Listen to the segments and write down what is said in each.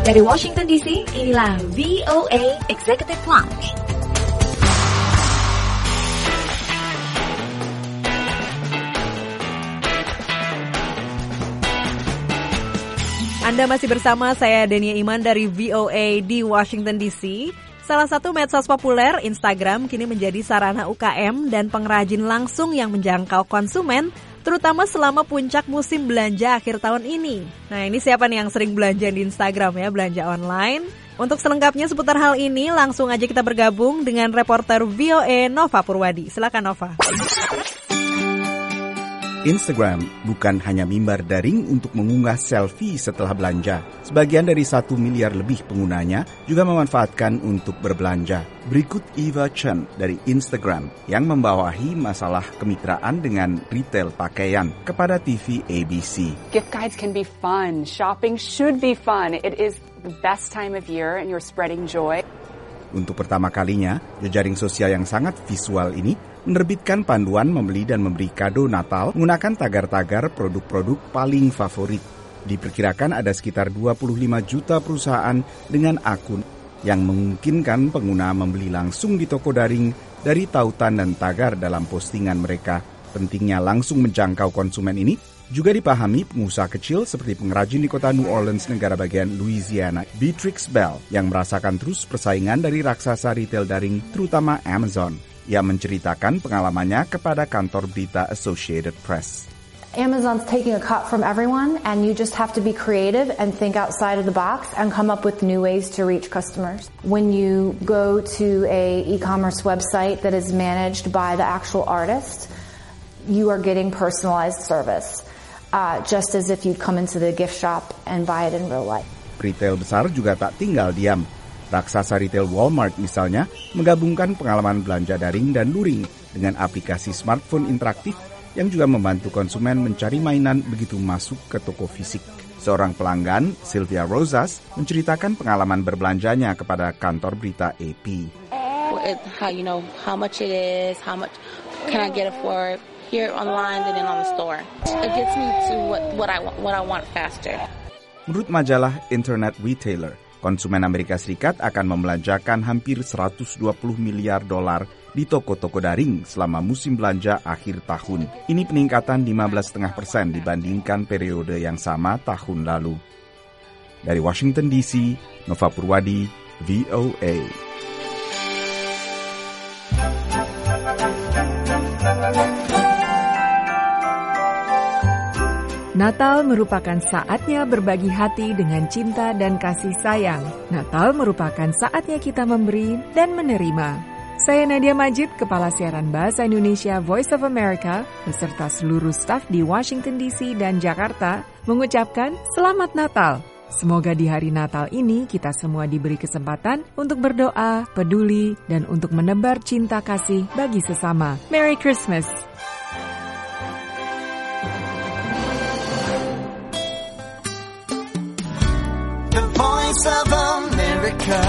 Dari Washington DC, inilah VOA Executive Lounge. Anda masih bersama saya Denia Iman dari VOA di Washington DC. Salah satu medsos populer, Instagram, kini menjadi sarana UKM dan pengrajin langsung yang menjangkau konsumen, terutama selama puncak musim belanja akhir tahun ini. Nah, ini siapa nih yang sering belanja di Instagram ya, belanja online? Untuk selengkapnya seputar hal ini, langsung aja kita bergabung dengan reporter VOA Nova Purwadi. Silakan Nova. Instagram bukan hanya mimbar daring untuk mengunggah selfie setelah belanja. Sebagian dari 1 miliar lebih penggunanya juga memanfaatkan untuk berbelanja. Berikut Eva Chen dari Instagram yang membawahi masalah kemitraan dengan retail pakaian kepada TV ABC. Gift guides can be fun. Shopping should be fun. It is the best time of year and you're spreading joy. Untuk pertama kalinya, jejaring sosial yang sangat visual ini menerbitkan panduan membeli dan memberi kado Natal menggunakan tagar-tagar produk-produk paling favorit. Diperkirakan ada sekitar 25 juta perusahaan dengan akun yang memungkinkan pengguna membeli langsung di toko daring dari tautan dan tagar dalam postingan mereka. Pentingnya langsung menjangkau konsumen ini juga dipahami pengusaha kecil seperti pengrajin di kota New Orleans, negara bagian Louisiana, Beatrix Bell, yang merasakan terus persaingan dari raksasa retail daring, terutama Amazon. Ia menceritakan pengalamannya kepada kantor berita Associated Press. Amazon's taking a cut from everyone, and you just have to be creative and think outside of the box and come up with new ways to reach customers. When you go to a e-commerce website that is managed by the actual artist, you are getting personalized service. Just as if you come into the gift shop and buy it in real life. Retail besar juga tak tinggal diam. Raksasa retail Walmart misalnya menggabungkan pengalaman belanja daring dan luring dengan aplikasi smartphone interaktif yang juga membantu konsumen mencari mainan begitu masuk ke toko fisik. Seorang pelanggan, Sylvia Rosas, menceritakan pengalaman berbelanjanya kepada kantor berita AP. How much it is, how much can I get it for? Here online and then on the store. It gets me to what I want faster. Menurut majalah Internet Retailer, konsumen Amerika Serikat akan membelanjakan hampir 120 miliar dolar di toko-toko daring selama musim belanja akhir tahun. Ini peningkatan 15,5% dibandingkan periode yang sama tahun lalu. Dari Washington DC, Nova Purwadi, VOA. Natal merupakan saatnya berbagi hati dengan cinta dan kasih sayang. Natal merupakan saatnya kita memberi dan menerima. Saya Nadia Majid, Kepala Siaran Bahasa Indonesia Voice of America, beserta seluruh staf di Washington DC dan Jakarta, mengucapkan Selamat Natal. Semoga di hari Natal ini kita semua diberi kesempatan untuk berdoa, peduli, dan untuk menebar cinta kasih bagi sesama. Merry Christmas! Voice of America.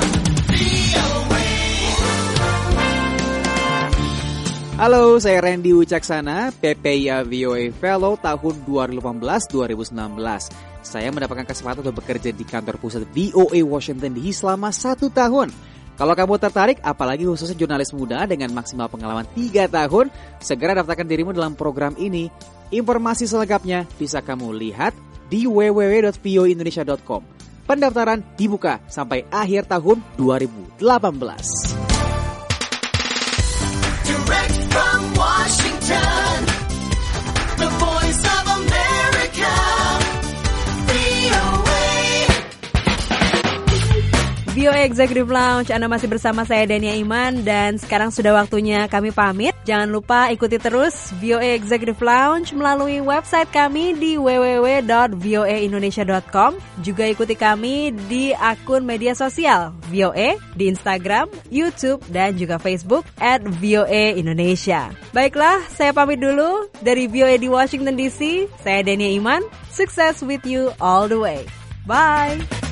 Halo, saya Randy Wicaksana, PPIA VOA Fellow tahun 2018-2019. Saya mendapatkan kesempatan untuk bekerja di kantor pusat VOA Washington DC selama 1 tahun. Kalau kamu tertarik, apalagi khususnya jurnalis muda dengan maksimal pengalaman 3 tahun, segera daftarkan dirimu dalam program ini. Informasi selengkapnya bisa kamu lihat di www.voaindonesia.com. Pendaftaran dibuka sampai akhir tahun 2018. Direct from Washington, the voice of America, VOA. VOA Executive Lounge, Anda masih bersama saya Denia Iman, dan sekarang sudah waktunya kami pamit. Jangan lupa ikuti terus VOA Executive Lounge melalui website kami di www.voaindonesia.com. Juga ikuti kami di akun media sosial VOA di Instagram, YouTube, dan juga Facebook @VOA Indonesia. Baiklah, saya pamit dulu dari VOA di Washington DC. Saya Denia Iman. Success with you all the way. Bye.